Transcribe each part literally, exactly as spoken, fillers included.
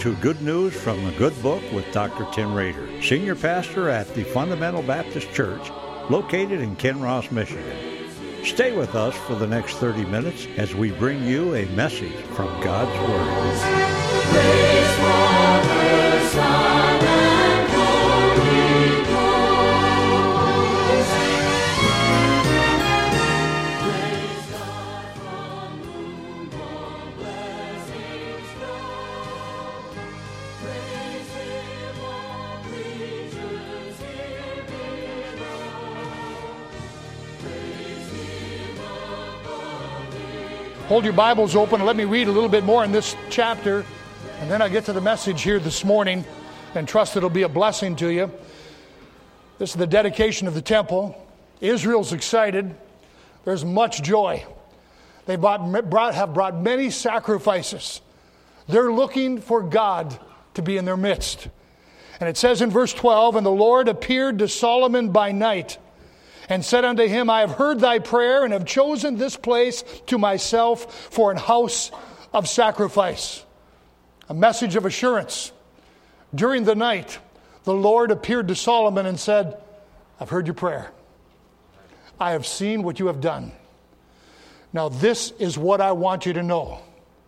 to Good News from the Good Book with Doctor Tim Rader, Senior Pastor at the Fundamental Baptist Church, located in Kinross, Michigan. Stay with us for the next thirty minutes as we bring you a message from God's Word. Praise Father, Son, and Holy Ghost. Praise God from whom all blessings flow. Praise Him, all creatures here below. Praise Him above the... Hold your Bibles open and let me read a little bit more in this chapter, and then I get to the message here this morning and trust it'll be a blessing to you. This is the dedication of the temple. Israel's excited. There's much joy. They brought, brought, have brought many sacrifices. They're looking for God to be in their midst. And it says in verse twelve, "And the Lord appeared to Solomon by night, and said unto him, I have heard thy prayer, and have chosen this place to myself for an house of sacrifice." A message of assurance. During the night, the Lord appeared to Solomon and said, I've heard your prayer. I have seen what you have done. Now this is what I want you to know.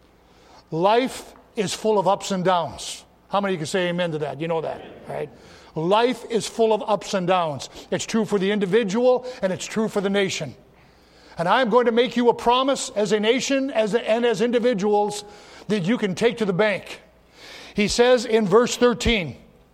Life is full of ups and downs. How many of you can say amen to that? You know that, right? Life is full of ups and downs. It's true for the individual and it's true for the nation. And I'm going to make you a promise as a nation as a, and as individuals that you can take to the bank. He says in verse thirteen,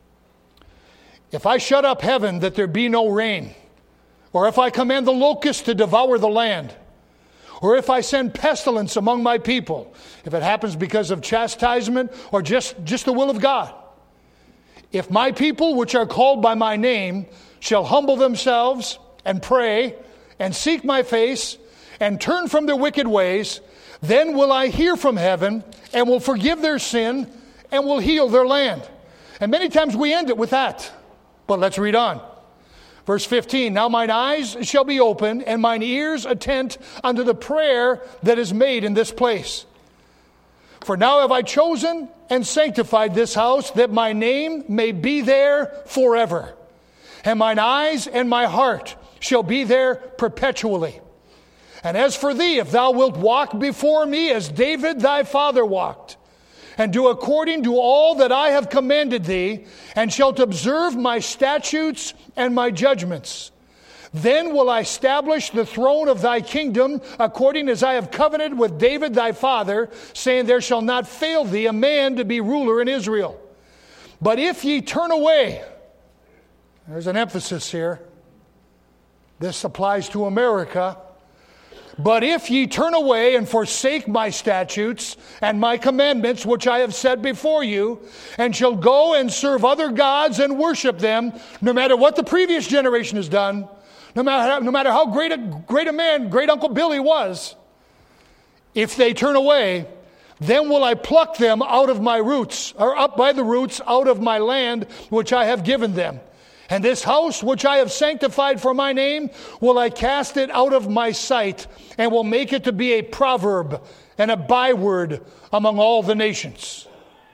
"If I shut up heaven that there be no rain, or if I command the locust to devour the land, or if I send pestilence among my people," if it happens because of chastisement or just, just the will of God, "if my people which are called by my name shall humble themselves and pray and seek my face and turn from their wicked ways, then will I hear from heaven and will forgive their sin and will heal their land." And many times we end it with that. But let's read on. Verse fifteen, "Now mine eyes shall be open and mine ears attent unto the prayer that is made in this place. For now have I chosen and sanctified this house, that my name may be there forever. And mine eyes and my heart shall be there perpetually. And as for thee, if thou wilt walk before me as David thy father walked, and do according to all that I have commanded thee, and shalt observe my statutes and my judgments, then will I establish the throne of thy kingdom, according as I have covenanted with David thy father, saying, there shall not fail thee a man to be ruler in Israel. But if ye turn away," there's an emphasis here. This applies to America. "But if ye turn away and forsake my statutes and my commandments, which I have set before you, and shall go and serve other gods and worship them," no matter what the previous generation has done, no matter how, no matter how great a, great a man great Uncle Billy was, "if they turn away, then will I pluck them out of my roots, or up by the roots out of my land which I have given them. And this house which I have sanctified for my name, will I cast it out of my sight, and will make it to be a proverb and a byword among all the nations."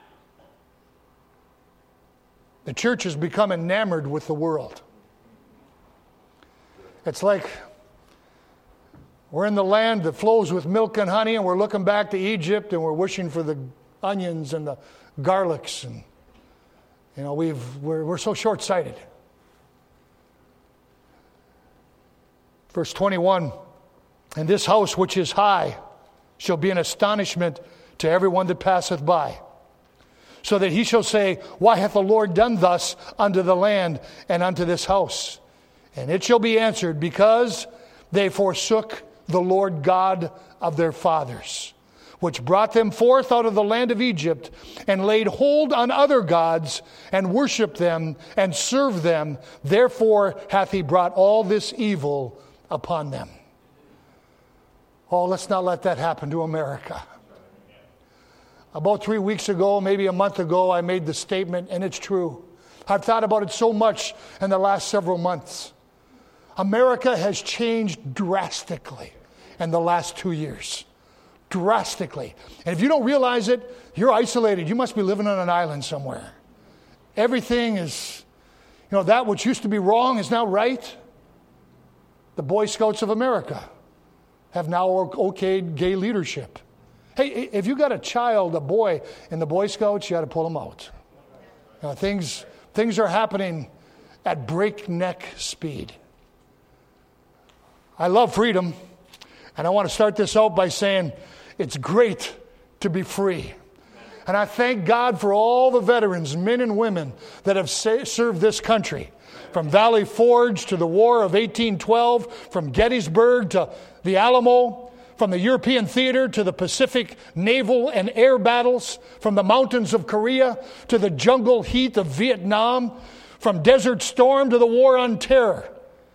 The church has become enamored with the world. It's like we're in the land that flows with milk and honey, and we're looking back to Egypt, and we're wishing for the onions and the garlics, and you know we've we're, we're so short-sighted. Verse twenty-one, "And this house which is high shall be an astonishment to everyone that passeth by, so that he shall say, Why hath the Lord done thus unto the land and unto this house? And it shall be answered, Because they forsook the Lord God of their fathers, which brought them forth out of the land of Egypt, and laid hold on other gods, and worshipped them, and served them. Therefore hath he brought all this evil upon them." Oh, let's not let that happen to America. About three weeks ago, maybe a month ago, I made the statement, and it's true. I've thought about it so much in the last several months. America has changed drastically in the last two years. drastically. And if you don't realize it, you're isolated. You must be living on an island somewhere. Everything is, you know, that which used to be wrong is now right. The Boy Scouts of America have now okayed gay leadership. Hey, if you got a child, a boy in the Boy Scouts, you got to pull them out. You know, things, things are happening at breakneck speed. I love freedom, and I want to start this out by saying it's great to be free. And I thank God for all the veterans, men and women, that have sa- served this country. From Valley Forge to the War of eighteen twelve, from Gettysburg to the Alamo, from the European theater to the Pacific naval and air battles, from the mountains of Korea to the jungle heat of Vietnam, from Desert Storm to the War on Terror.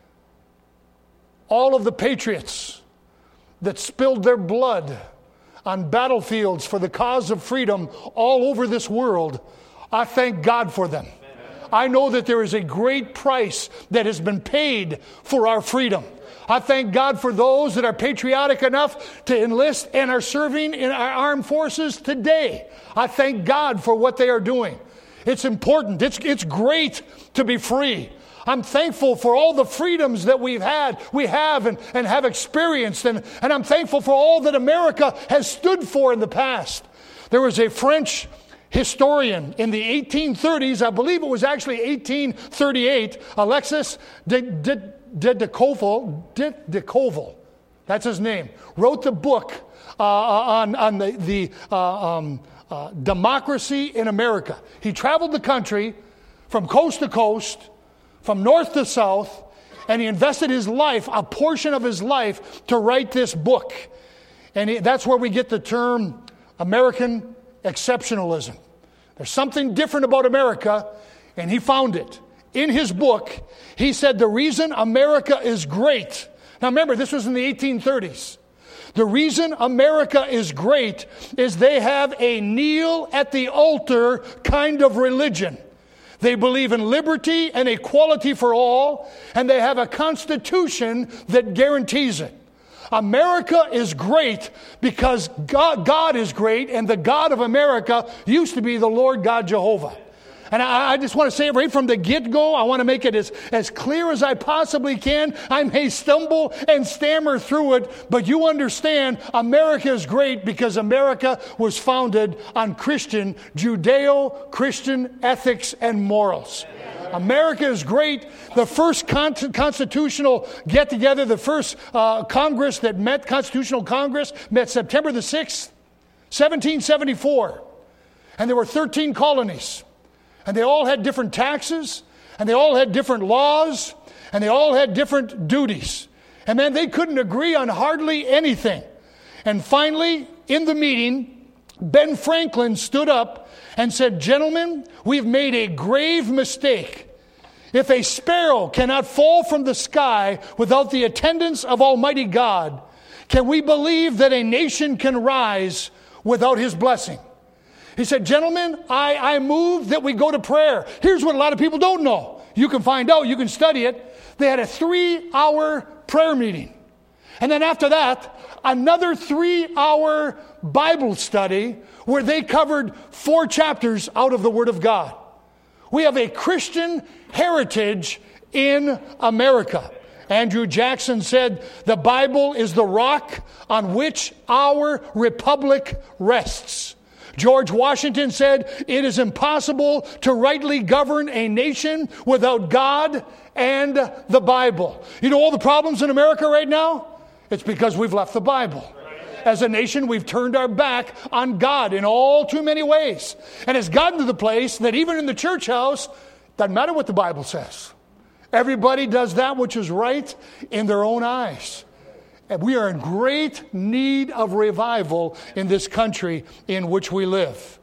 All of the patriots that spilled their blood on battlefields for the cause of freedom all over this world, I thank God for them. I know that there is a great price that has been paid for our freedom. I thank God for those that are patriotic enough to enlist and are serving in our armed forces today. I thank God for what they are doing. It's important. It's, it's great to be free. I'm thankful for all the freedoms that we've had, we have and, and have experienced. And, and I'm thankful for all that America has stood for in the past. There was a French historian in the eighteen thirties, I believe it was actually eighteen thirty-eight, Alexis de, de, de, de Tocqueville, de, de Tocqueville, that's his name, wrote the book uh, on, on the, the uh, um, uh, democracy in America. He traveled the country from coast to coast, from north to south, and he invested his life, a portion of his life, to write this book. And he, that's where we get the term American exceptionalism. There's something different about America, and he found it. In his book, he said the reason America is great. Now remember, this was in the eighteen thirties. The reason America is great is they have a kneel at the altar kind of religion. They believe in liberty and equality for all, and they have a constitution that guarantees it. America is great because God, God is great, and the God of America used to be the Lord God Jehovah. And I, I just want to say it right from the get-go. I want to make it as, as clear as I possibly can. I may stumble and stammer through it, but you understand America is great because America was founded on Christian, Judeo-Christian ethics and morals. America is great. The first con- constitutional get-together, the first uh, Congress that met, Constitutional Congress, met September the sixth, seventeen seventy-four. And there were thirteen colonies. And they all had different taxes, and they all had different laws, and they all had different duties. And man, they couldn't agree on hardly anything. And finally, in the meeting, Ben Franklin stood up and said, "Gentlemen, we've made a grave mistake. If a sparrow cannot fall from the sky without the attendance of Almighty God, can we believe that a nation can rise without His blessing?" He said, "Gentlemen, I, I move that we go to prayer." Here's what a lot of people don't know. You can find out, you can study it. They had a three-hour prayer meeting. And then after that, another three-hour Bible study where they covered four chapters out of the Word of God. We have a Christian heritage in America. Andrew Jackson said, "The Bible is the rock on which our republic rests." George Washington said, "It is impossible to rightly govern a nation without God and the Bible." You know all the problems in America right now? It's because we've left the Bible. As a nation, we've turned our back on God in all too many ways. And it's gotten to the place that even in the church house, doesn't matter what the Bible says. Everybody does that which is right in their own eyes. And we are in great need of revival in this country in which we live.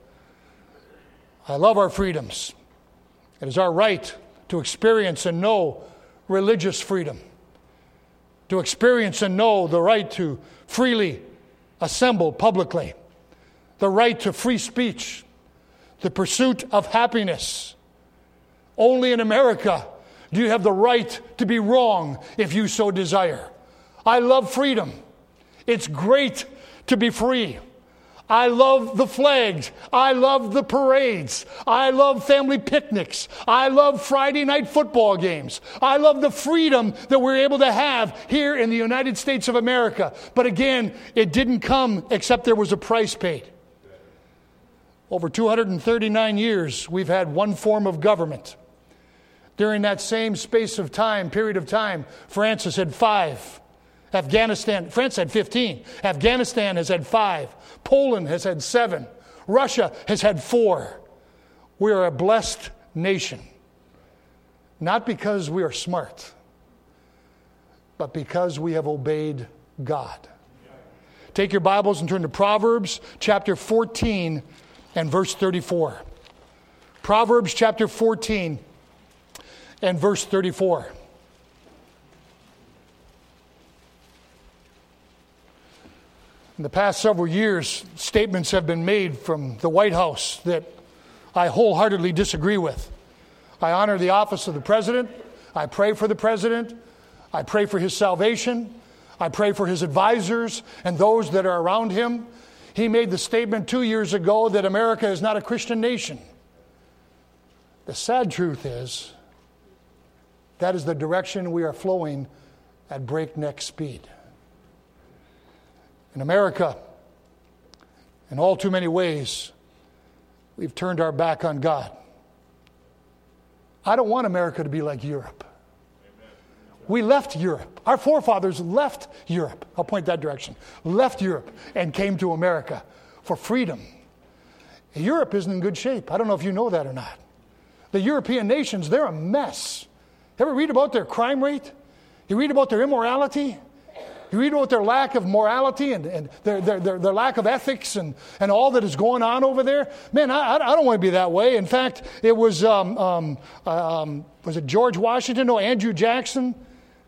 I love our freedoms. It is our right to experience and know religious freedom, to experience and know the right to freely assemble publicly, the right to free speech, the pursuit of happiness. Only in America do you have the right to be wrong if you so desire. I love freedom. It's great to be free. I love the flags. I love the parades. I love family picnics. I love Friday night football games. I love the freedom that we're able to have here in the United States of America. But again, it didn't come except there was a price paid. Over two hundred thirty-nine years, we've had one form of government. During that same space of time, period of time, France has had five. Afghanistan, France had fifteen. Afghanistan has had five. Poland has had seven. Russia has had four. We are a blessed nation. Not because we are smart, but because we have obeyed God. Take your Bibles and turn to Proverbs chapter fourteen and verse thirty-four. Proverbs chapter fourteen and verse thirty-four. In the past several years, statements have been made from the White House that I wholeheartedly disagree with. I honor the office of the president. I pray for the president. I pray for his salvation. I pray for his advisors and those that are around him. He made the statement two years ago that America is not a Christian nation. The sad truth is that is the direction we are flowing at breakneck speed. In America, in all too many ways, we've turned our back on God. I don't want America to be like Europe. We left Europe. Our forefathers left Europe. I'll point that direction. Left Europe and came to America for freedom. Europe isn't in good shape. I don't know if you know that or not. The European nations, they're a mess. Ever read about their crime rate? You read about their immorality? You read about their lack of morality and, and their, their, their, their lack of ethics and, and all that is going on over there? Man, I, I don't want to be that way. In fact, it was, um, um, um, was it George Washington? No, Andrew Jackson.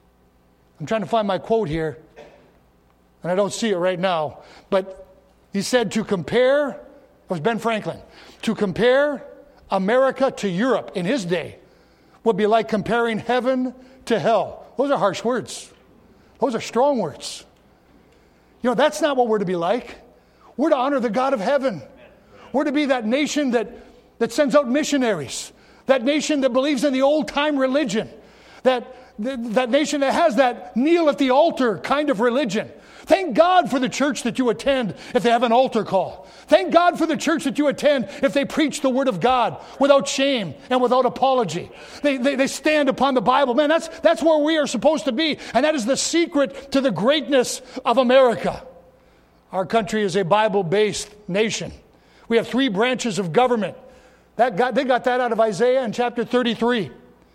I'm trying to find my quote here, and I don't see it right now. But he said to compare, it was Ben Franklin, to compare America to Europe in his day would be like comparing heaven to hell. Those are harsh words. Those are strong words. You know, that's not what we're to be like. We're to honor the God of heaven. We're to be that nation that, that sends out missionaries. That nation that believes in the old-time religion. That, that nation that has that kneel at the altar kind of religion. Thank God for the church that you attend if they have an altar call. Thank God for the church that you attend if they preach the Word of God without shame and without apology. They, they, they stand upon the Bible. Man, that's, that's where we are supposed to be. And that is the secret to the greatness of America. Our country is a Bible-based nation. We have three branches of government. That got, they got that out of Isaiah in chapter thirty-three.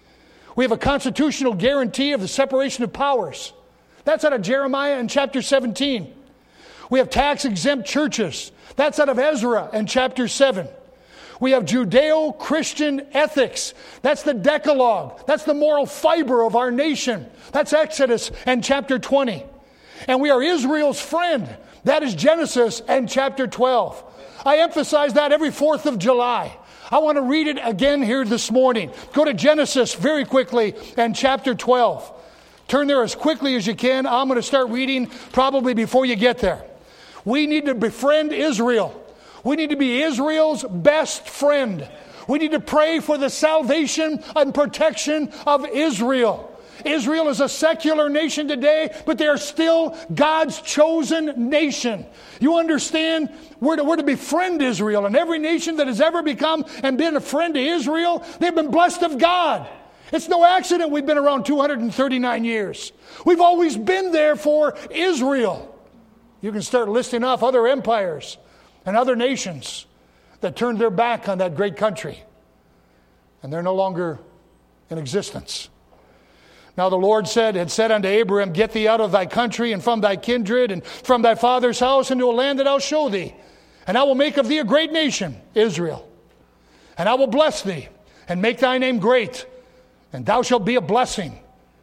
We have a constitutional guarantee of the separation of powers. That's out of Jeremiah in chapter seventeen. We have tax-exempt churches. That's out of Ezra in chapter seven. We have Judeo-Christian ethics. That's the Decalogue. That's the moral fiber of our nation. That's Exodus and chapter twenty. And we are Israel's friend. That is Genesis and chapter twelve. I emphasize that every fourth of July. I want to read it again here this morning. Go to Genesis very quickly and chapter twelve. Turn there as quickly as you can. I'm going to start reading probably before you get there. We need to befriend Israel. We need to be Israel's best friend. We need to pray for the salvation and protection of Israel. Israel is a secular nation today, but they are still God's chosen nation. You understand? We're to, we're to befriend Israel. And every nation that has ever become and been a friend to Israel, they've been blessed of God. It's no accident we've been around two hundred thirty-nine years. We've always been there for Israel. You can start listing off other empires and other nations that turned their back on that great country. And they're no longer in existence. Now the Lord said, had said unto Abraham, get thee out of thy country and from thy kindred and from thy father's house into a land that I'll show thee. And I will make of thee a great nation, Israel. And I will bless thee and make thy name great. And thou shalt be a blessing.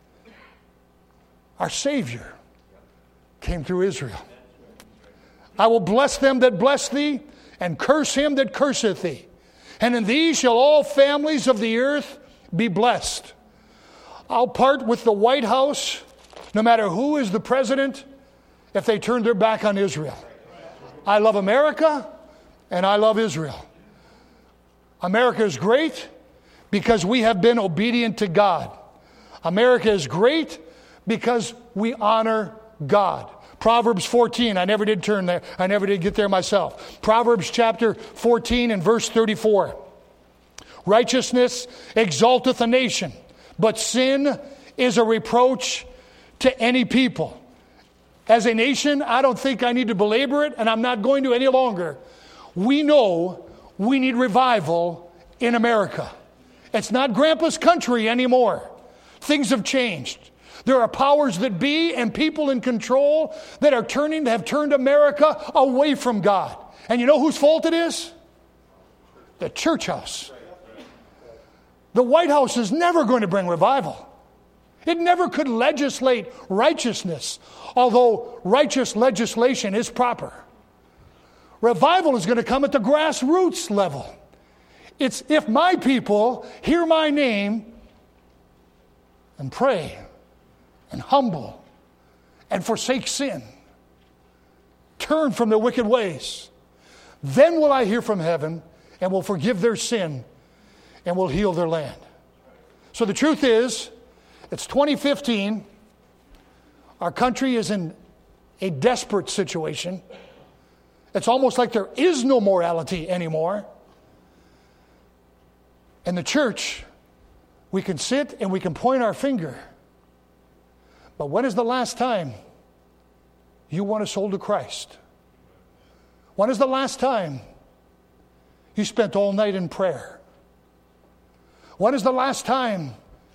Our Savior came through Israel. I will bless them that bless thee, and curse him that curseth thee. And in thee shall all families of the earth be blessed. I'll part with the White House, no matter who is the president, if they turn their back on Israel. I love America and I love Israel. America is great because we have been obedient to God. America is great because we honor God. Proverbs fourteen, I never did turn there. I never did get there myself. Proverbs chapter fourteen and verse thirty-four. Righteousness exalteth a nation, but sin is a reproach to any people. As a nation, I don't think I need to belabor it, and I'm not going to any longer. We know we need revival in America. It's not Grandpa's country anymore. Things have changed. There are powers that be and people in control that are turning, have turned America away from God. And you know whose fault it is? The church house. The White House is never going to bring revival. It never could legislate righteousness, although righteous legislation is proper. Revival is going to come at the grassroots level. It's if my people hear my name and pray and humble and forsake sin, turn from their wicked ways, then will I hear from heaven and will forgive their sin and will heal their land. So the truth is, it's twenty fifteen. Our country is in a desperate situation. It's almost like there is no morality anymore. And the church, we can sit and we can point our finger. But when is the last time you won a soul to Christ? When is the last time you spent all night in prayer? When is the last time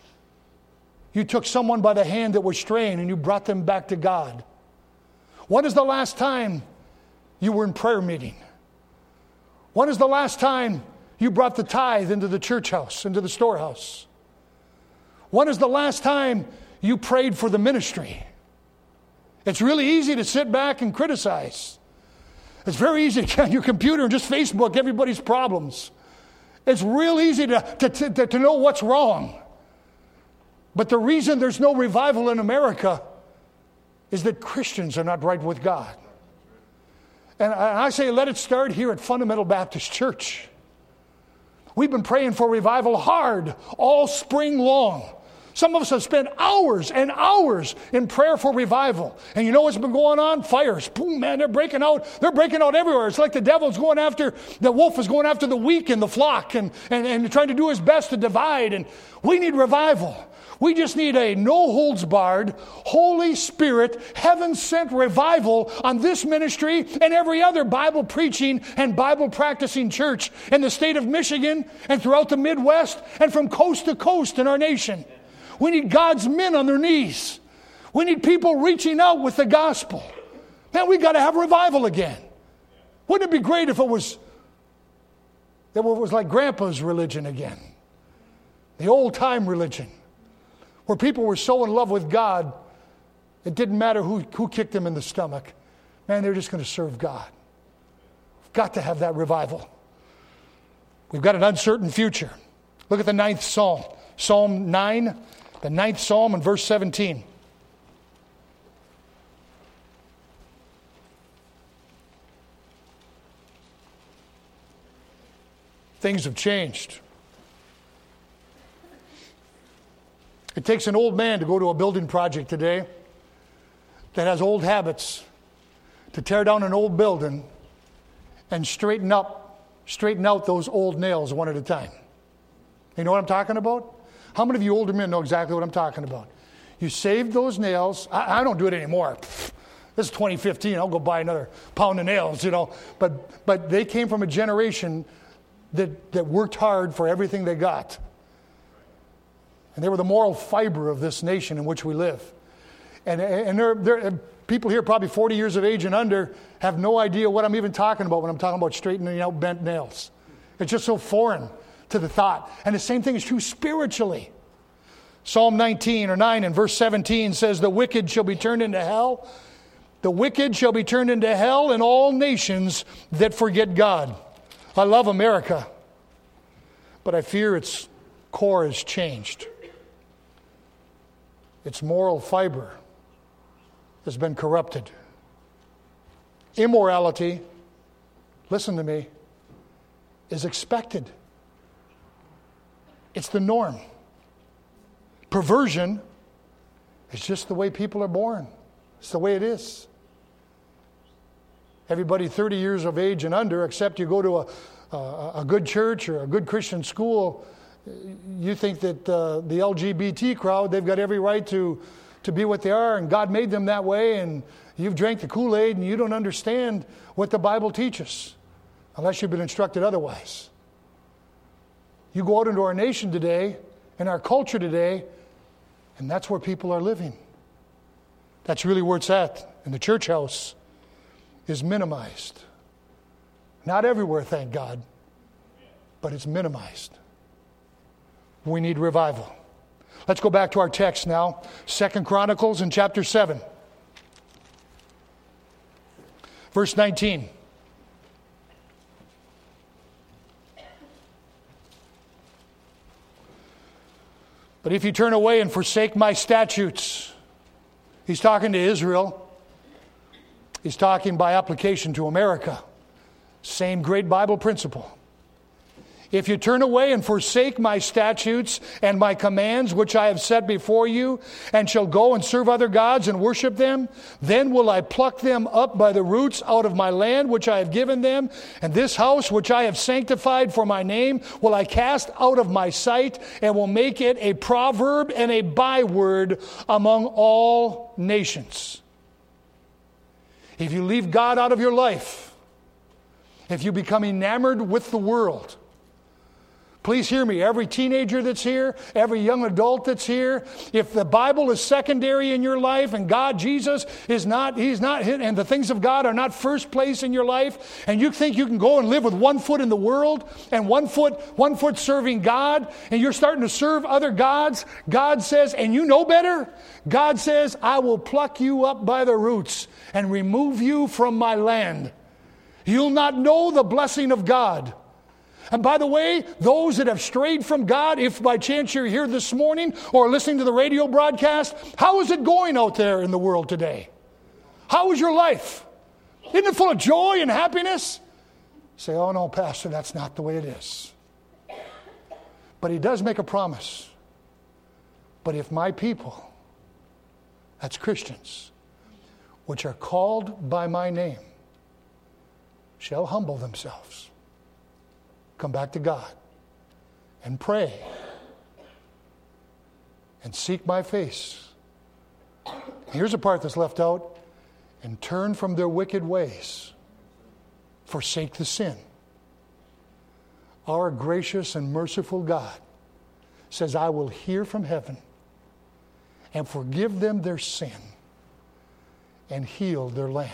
you took someone by the hand that was straying and you brought them back to God? When is the last time you were in prayer meeting? When is the last time you brought the tithe into the church house, into the storehouse? When is the last time you prayed for the ministry? It's really easy to sit back and criticize. It's very easy to get on your computer and just Facebook everybody's problems. It's real easy to, to, to, to know what's wrong. But the reason there's no revival in America is that Christians are not right with God. And I say, let it start here at Fundamental Baptist Church. We've been praying for revival hard all spring long. Some of us have spent hours and hours in prayer for revival. And you know what's been going on? Fires. Boom, man, they're breaking out. They're breaking out everywhere. It's like the devil's going after, the wolf is going after the weak in the flock and, and, and trying to do his best to divide. And we need revival. We just need a no-holds-barred, Holy Spirit, heaven-sent revival on this ministry and every other Bible-preaching and Bible-practicing church in the state of Michigan and throughout the Midwest and from coast to coast in our nation. We need God's men on their knees. We need people reaching out with the gospel. Man, we got to have revival again. Wouldn't it be great if it was, if it was like Grandpa's religion again? The old-time religion. Where people were so in love with God, it didn't matter who, who kicked them in the stomach. Man, they're just going to serve God. We've got to have that revival. We've got an uncertain future. Look at the ninth Psalm. Psalm nine, the ninth Psalm and verse seventeen. Things have changed. It takes an old man to go to a building project today that has old habits to tear down an old building and straighten up, straighten out those old nails one at a time. You know what I'm talking about? How many of you older men know exactly what I'm talking about? You saved those nails. I, I don't do it anymore. Pfft, this is twenty fifteen. I'll go buy another pound of nails, you know. But but they came from a generation that, that worked hard for everything they got. And they were the moral fiber of this nation in which we live. And, and there, there, people here probably forty years of age and under have no idea what I'm even talking about when I'm talking about straightening out bent nails. It's just so foreign to the thought. And the same thing is true spiritually. Psalm nineteen or nine and verse seventeen says, the wicked shall be turned into hell. The wicked shall be turned into hell and all nations that forget God. I love America, but I fear its core has changed. Its moral fiber has been corrupted. Immorality listen to me, is expected. It's the norm. Perversion is just the way people are born. It's the way it is. Everybody thirty years of age and under, except you go to a, a, a good church or a good Christian school, you think that uh, the L G B T crowd, they've got every right to, to be what they are, and God made them that way, and you've drank the Kool-Aid and you don't understand what the Bible teaches, unless you've been instructed otherwise. You go out into our nation today, and our culture today, and that's where people are living. That's really where it's at. And the church house is minimized. Not everywhere, thank God, but it's minimized. We need revival. Let's go back to our text now. Second Chronicles in chapter seven. Verse nineteen. But if you turn away and forsake my statutes, he's talking to Israel. He's talking by application to America. Same great Bible principle. If you turn away and forsake my statutes and my commands, which I have set before you, and shall go and serve other gods and worship them, then will I pluck them up by the roots out of my land, which I have given them, and this house, which I have sanctified for my name, will I cast out of my sight, and will make it a proverb and a byword among all nations. If you leave God out of your life, if you become enamored with the world, please hear me, every teenager that's here, every young adult that's here, if the Bible is secondary in your life and God, Jesus, is not, he's not, and the things of God are not first place in your life, and you think you can go and live with one foot in the world and one foot, one foot serving God, and you're starting to serve other gods, God says, and you know better, God says, I will pluck you up by the roots and remove you from my land. You'll not know the blessing of God. And by the way, those that have strayed from God, if by chance you're here this morning or listening to the radio broadcast, how is it going out there in the world today? How is your life? Isn't it full of joy and happiness? Say, oh no, Pastor, that's not the way it is. But he does make a promise. But if my people, that's Christians, which are called by my name, shall humble themselves, come back to God and pray and seek my face. Here's a part that's left out. And turn from their wicked ways. Forsake the sin. Our gracious and merciful God says, I will hear from heaven and forgive them their sin and heal their land.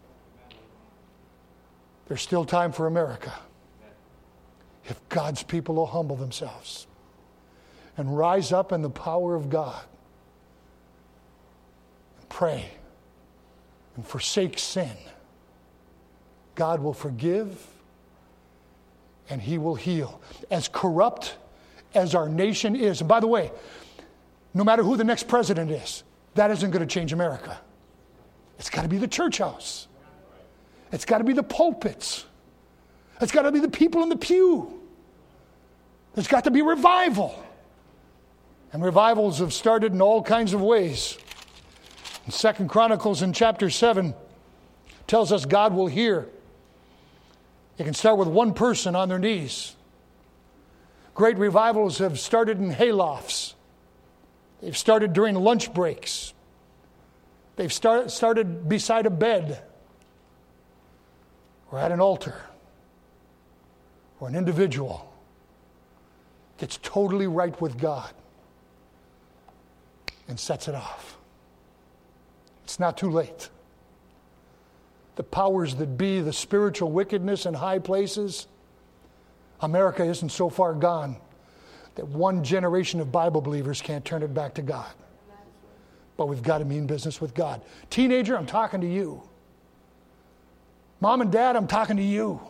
There's still time for America. If God's people will humble themselves and rise up in the power of God and pray and forsake sin, God will forgive and he will heal. As corrupt as our nation is, and by the way, no matter who the next president is, that isn't going to change America. It's got to be the church house. It's got to be the pulpits. It's got to be the people in the pew. There's got to be revival. And revivals have started in all kinds of ways. In Second Chronicles in chapter seven tells us God will hear. You can start with one person on their knees. Great revivals have started in haylofts. They've started during lunch breaks. They've start, started beside a bed or at an altar or an individual gets totally right with God and sets it off. It's not too late. The powers that be, the spiritual wickedness in high places, America isn't so far gone that one generation of Bible believers can't turn it back to God. But we've got to mean business with God. Teenager, I'm talking to you. Mom and Dad, I'm talking to you.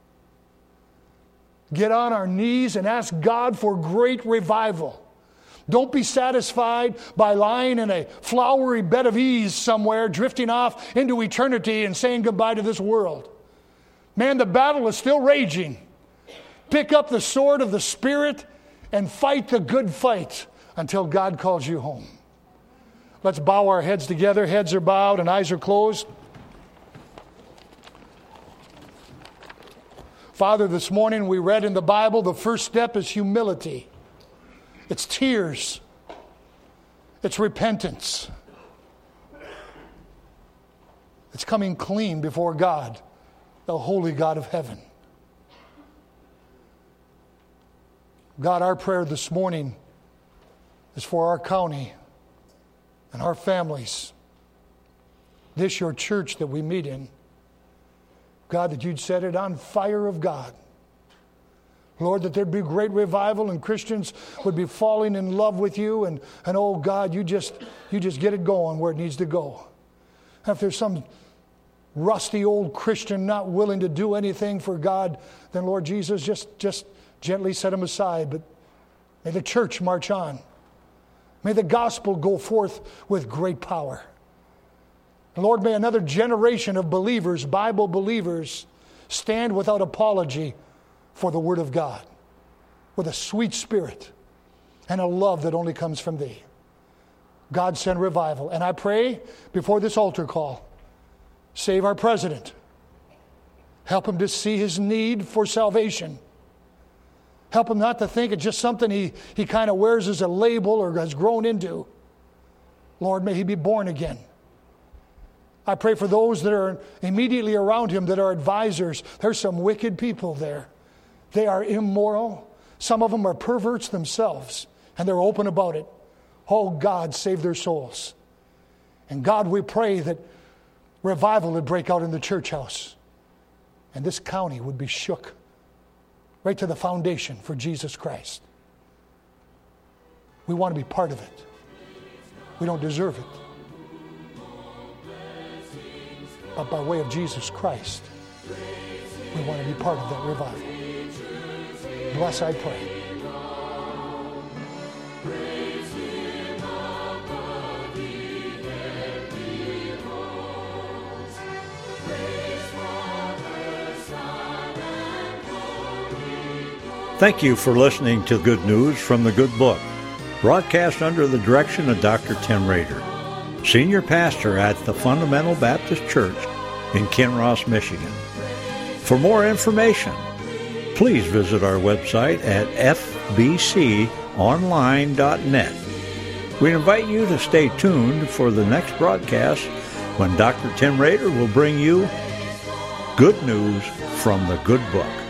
Get on our knees and ask God for great revival. Don't be satisfied by lying in a flowery bed of ease somewhere, drifting off into eternity and saying goodbye to this world. Man, the battle is still raging. Pick up the sword of the Spirit and fight the good fight until God calls you home. Let's bow our heads together. Heads are bowed and eyes are closed. Father, this morning we read in the Bible the first step is humility. It's tears. It's repentance. It's coming clean before God, the holy God of heaven. God, our prayer this morning is for our county and our families. This your church that we meet in. God, that you'd set it on fire of God. Lord, that there'd be great revival and Christians would be falling in love with you. And, and oh, God, you just, you just get it going where it needs to go. And if there's some rusty old Christian not willing to do anything for God, then, Lord Jesus, just, just gently set him aside. But may the church march on. May the gospel go forth with great power. And Lord, may another generation of believers, Bible believers, stand without apology for the Word of God, with a sweet spirit and a love that only comes from Thee. God, send revival. And I pray before this altar call, save our president. Help him to see his need for salvation. Help him not to think it's just something he, he kind of wears as a label or has grown into. Lord, may he be born again. I pray for those that are immediately around him that are advisors. There's some wicked people there. They are immoral. Some of them are perverts themselves, and they're open about it. Oh, God, save their souls. And God, we pray that revival would break out in the church house, and this county would be shook right to the foundation for Jesus Christ. We want to be part of it. We don't deserve it. But by way of Jesus Christ, we want to be part of that revival. Bless, I pray. Thank you for listening to Good News from the Good Book, broadcast under the direction of Doctor Tim Rader, Senior Pastor at the Fundamental Baptist Church in Kinross, Michigan. For more information, please visit our website at f b c online dot net. We invite you to stay tuned for the next broadcast when Doctor Tim Rader will bring you Good News from the Good Book.